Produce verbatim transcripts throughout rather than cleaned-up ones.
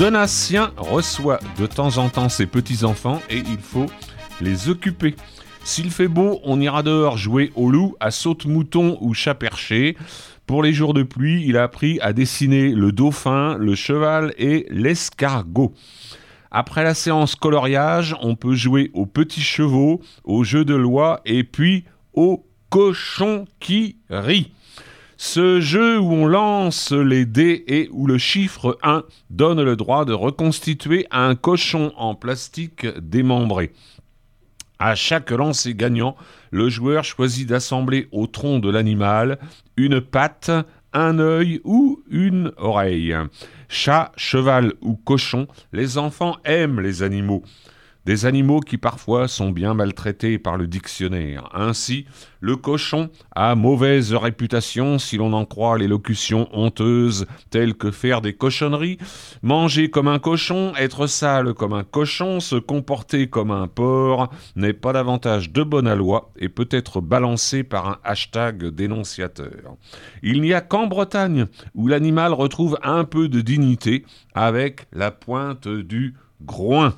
Donatien reçoit de temps en temps ses petits-enfants et il faut les occuper. S'il fait beau, on ira dehors jouer au loup, à saute-mouton ou chat perché. Pour les jours de pluie, il a appris à dessiner le dauphin, le cheval et l'escargot. Après la séance coloriage, on peut jouer aux petits chevaux, aux jeux de loi et puis au cochon qui rit. Ce jeu où on lance les dés et où le chiffre un donne le droit de reconstituer un cochon en plastique démembré. À chaque lancer gagnant, le joueur choisit d'assembler au tronc de l'animal une patte, un œil ou une oreille. Chat, cheval ou cochon, les enfants aiment les animaux. Des animaux qui parfois sont bien maltraités par le dictionnaire. Ainsi, le cochon a mauvaise réputation si l'on en croit les locutions honteuses telles que faire des cochonneries, manger comme un cochon, être sale comme un cochon, se comporter comme un porc, n'est pas davantage de bonne loi et peut être balancé par un hashtag dénonciateur. Il n'y a qu'en Bretagne où l'animal retrouve un peu de dignité avec la pointe du groin.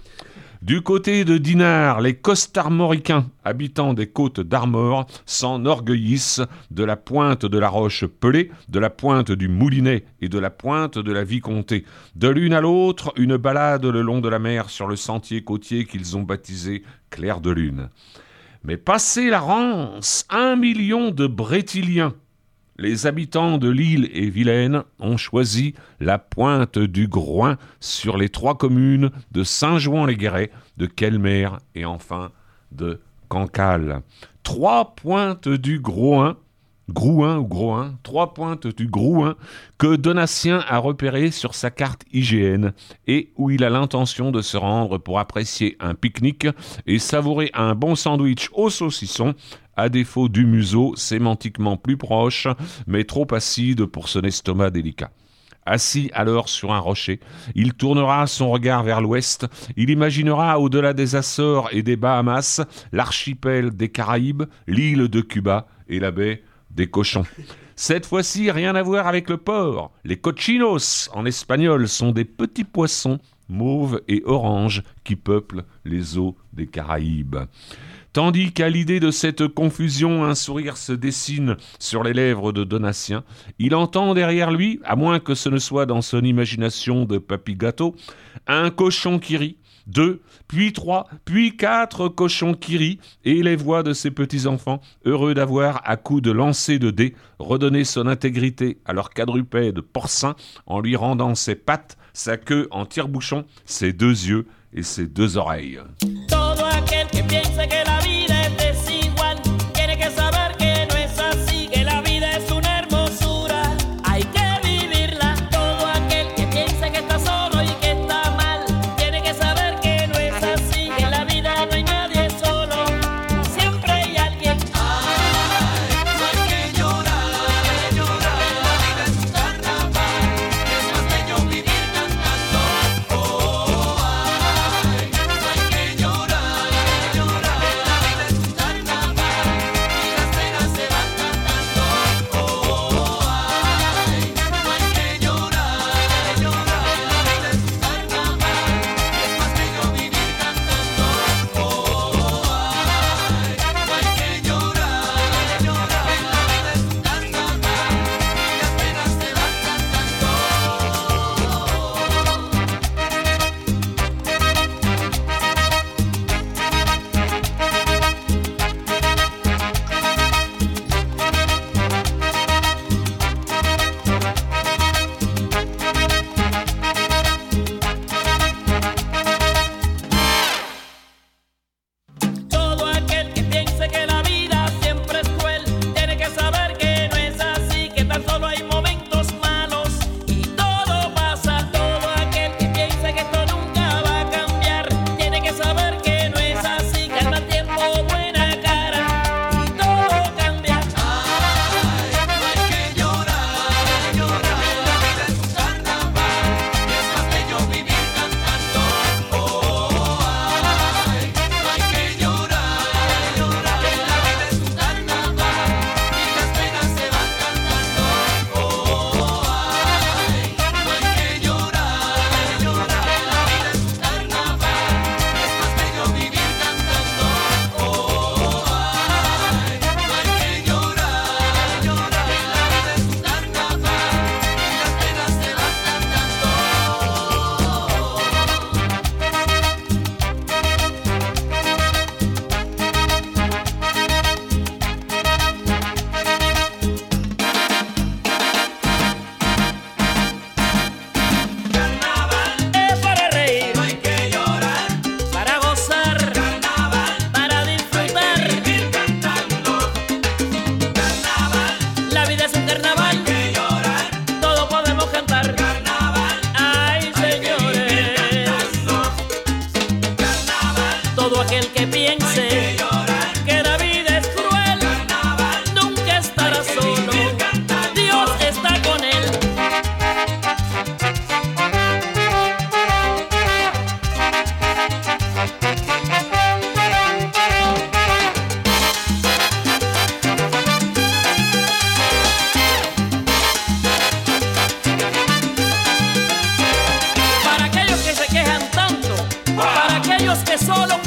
Du côté de Dinard, les costarmoricains, habitants des côtes d'Armor, s'enorgueillissent de la pointe de la roche pelée, de la pointe du Moulinet et de la pointe de la Vicomté. De l'une à l'autre, une balade le long de la mer sur le sentier côtier qu'ils ont baptisé Clair de Lune. Mais passé la Rance, un million de Brétiliens, les habitants de l'île et Vilaine ont choisi la pointe du Groin sur les trois communes de Saint-Jouan-les-Guérets, de Kelmer et enfin de Cancale. Trois pointes du Groin, Grouin ou Groin, trois pointes du Grouin que Donatien a repérées sur sa carte I G N et où il a l'intention de se rendre pour apprécier un pique-nique et savourer un bon sandwich au saucisson, à défaut du museau sémantiquement plus proche, mais trop acide pour son estomac délicat. Assis alors sur un rocher, il tournera son regard vers l'ouest, il imaginera au-delà des Açores et des Bahamas, l'archipel des Caraïbes, l'île de Cuba et la baie des Cochons. Cette fois-ci, rien à voir avec le porc. Les cochinos, en espagnol, sont des petits poissons mauves et oranges qui peuplent les eaux des Caraïbes. Tandis qu'à l'idée de cette confusion, un sourire se dessine sur les lèvres de Donatien, il entend derrière lui, à moins que ce ne soit dans son imagination de papy gâteau, un cochon qui rit, deux, puis trois, puis quatre cochons qui rient, et les voix de ses petits-enfants, heureux d'avoir, à coups de lancer de dés, redonné son intégrité à leur quadrupède porcin, en lui rendant ses pattes, sa queue en tire-bouchon, ses deux yeux et ses deux oreilles. Todo aquel que piense que la vida es desigual tiene que saber que no es así, que la vida es una hermosura, hay que vivirla. Todo aquel que piense que está solo y que está mal tiene que saber que no es así, que en la vida no hay nadie solo, siempre hay alguien. Ay, no hay que llorar, llorar, la vida es un carnaval, es más bello vivir cantando. Oh, ay, no hay que llorar, llorar, la vida es un carnaval. Todo aquel que piense que la vida es cruel, nunca estará solo, Dios está con él. Para aquellos que se quejan tanto, para aquellos que solo